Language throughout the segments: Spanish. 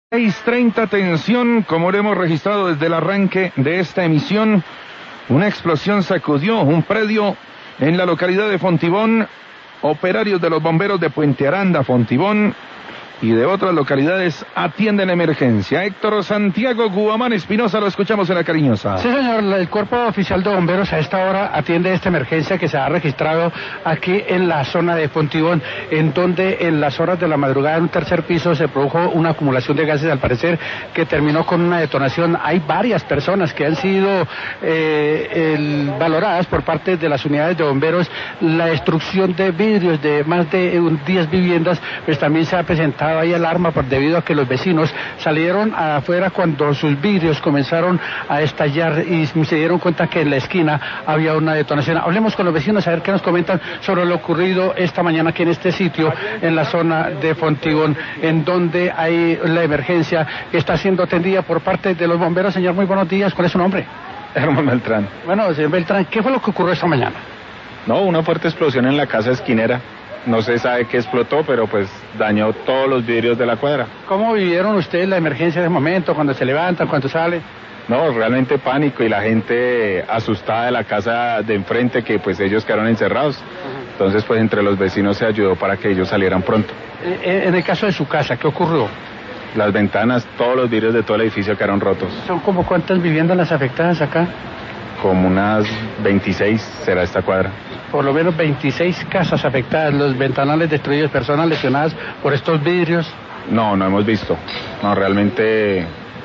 6:30, atención, como lo hemos registrado desde el arranque de esta emisión, una explosión sacudió un predio en la localidad de Fontibón. Operarios de los bomberos de Puente Aranda, Fontibón y de otras localidades atienden la emergencia. Héctor Santiago Guamán Espinosa, lo escuchamos en La Cariñosa. Sí, señor, el Cuerpo Oficial de Bomberos a esta hora atiende esta emergencia que se ha registrado aquí en la zona de Fontibón, en donde en las horas de la madrugada en un tercer piso se produjo una acumulación de gases, al parecer, que terminó con una detonación. Hay varias personas que han sido valoradas por parte de las unidades de bomberos. La destrucción de vidrios de más de 10 viviendas, pues también se ha presentado ahí alarma debido a que los vecinos salieron afuera cuando sus vidrios comenzaron a estallar y se dieron cuenta que en la esquina había una detonación. Hablemos con los vecinos a ver qué nos comentan sobre lo ocurrido esta mañana aquí en este sitio, en la zona de Fontibón, en donde hay la emergencia que está siendo atendida por parte de los bomberos. Señor, muy buenos días. ¿Cuál es su nombre? Herman Beltrán. Bueno, señor Beltrán, ¿qué fue lo que ocurrió esta mañana? No, una fuerte explosión en la casa esquinera. No se sabe qué explotó, pero pues dañó todos los vidrios de la cuadra. ¿Cómo vivieron ustedes la emergencia de momento, cuando se levantan, cuando salen? No, realmente pánico y la gente asustada de la casa de enfrente, que pues ellos quedaron encerrados. Entonces pues entre los vecinos se ayudó para que ellos salieran pronto. En el caso de su casa, ¿qué ocurrió? Las ventanas, todos los vidrios de todo el edificio quedaron rotos. ¿Son como cuántas viviendas las afectadas acá? Como unas 26 será esta cuadra. Por lo menos 26 casas afectadas, los ventanales destruidos, personas lesionadas por estos vidrios. No hemos visto. No, realmente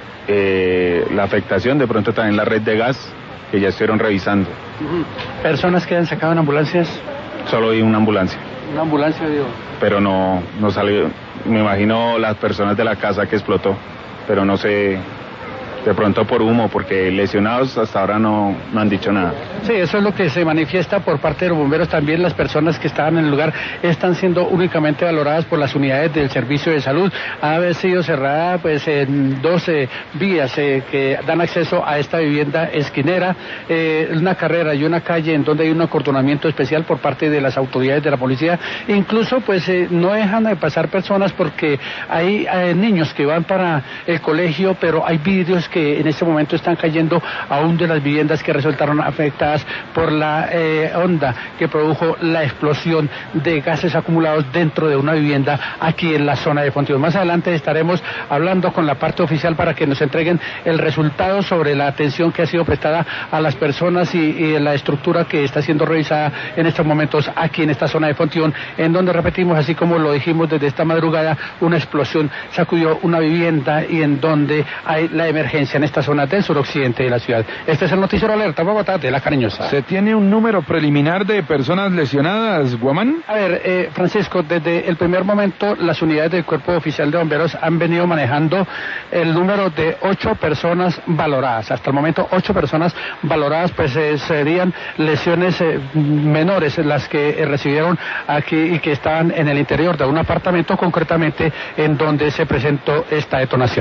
la afectación, de pronto también la red de gas, que ya estuvieron revisando. ¿Personas que han sacado en ambulancias? Solo vi una ambulancia. ¿Una ambulancia, digo? Pero no salió. Me imagino las personas de la casa que explotó, pero no sé, de pronto por humo, porque lesionados hasta ahora no han dicho nada. Sí, eso es lo que se manifiesta por parte de los bomberos. También las personas que estaban en el lugar están siendo únicamente valoradas por las unidades del servicio de salud. Ha haber sido cerrada pues en 12 vías que dan acceso a esta vivienda esquinera, una carrera y una calle en donde hay un acordonamiento especial por parte de las autoridades de la policía. Incluso pues no dejan de pasar personas porque hay niños que van para el colegio, pero hay vidrios que en este momento están cayendo aún de las viviendas que resultaron afectadas por la onda que produjo la explosión de gases acumulados dentro de una vivienda aquí en la zona de Fontibón. Más adelante estaremos hablando con la parte oficial para que nos entreguen el resultado sobre la atención que ha sido prestada a las personas y la estructura que está siendo revisada en estos momentos aquí en esta zona de Fontibón, en donde, repetimos, así como lo dijimos desde esta madrugada, una explosión sacudió una vivienda y en donde hay la emergencia en esta zona del suroccidente de la ciudad. Este es el noticiero Alerta Bogotá de La Cariñosa. ¿Se tiene un número preliminar de personas lesionadas, Guamán? A ver, Francisco, desde el primer momento las unidades del Cuerpo Oficial de Bomberos han venido manejando el número de 8 personas valoradas. Hasta el momento 8 personas valoradas, pues serían lesiones menores las que recibieron aquí y que estaban en el interior de un apartamento, concretamente en donde se presentó esta detonación.